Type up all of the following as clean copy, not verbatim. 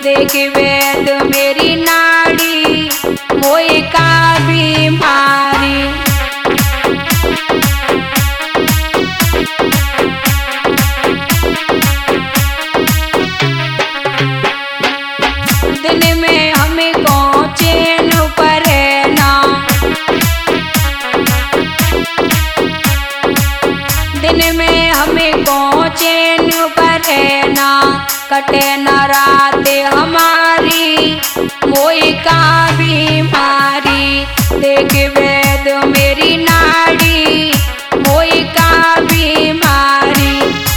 देख वेद मेरी नाड़ी मोई का बीमारी। दिन में हमें को चैन पर ना, दिन में हमें को चैन पर ना, कटे न रात हमारी मोई का बीमारी। देख वेद मेरी नाड़ी मोई का बीमारी।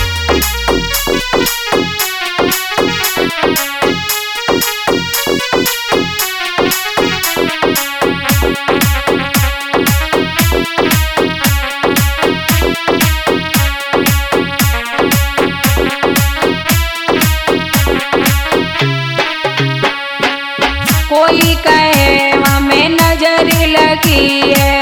कोई कहे हमें नजर लगी है,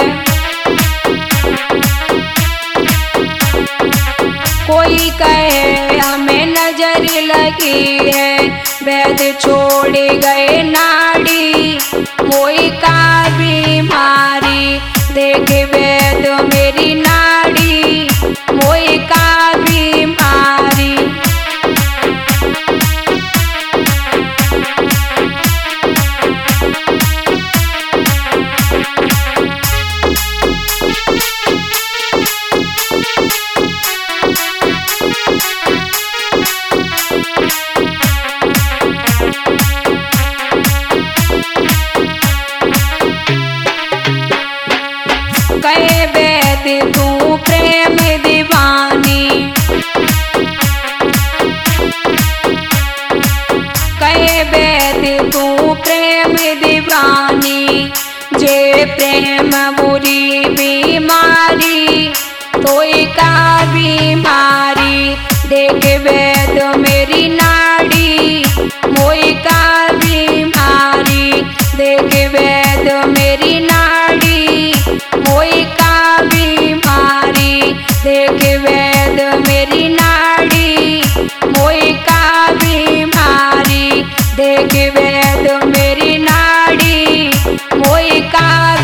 कोई कहे हमें नजर लगी है। वैद छोड़ गए नाड़ी मोई का बीमारी। देख वेद मेरी नाड़ी मोई का बीमारी। कहे वेद तू प्रेम दीवानी, कहे वेद तू प्रेम दीवानी। जे प्रेम बुरी बीमारी तोई का बीमारी। देख वेद मेरी नाड़ी मोई का बीमारी। देख वेद मेरी नाड़ी मोई का बीमारी। देख वेद मेरी नाड़ी मोई का बीमारी। देख वेद मेरी नाड़ी मोई का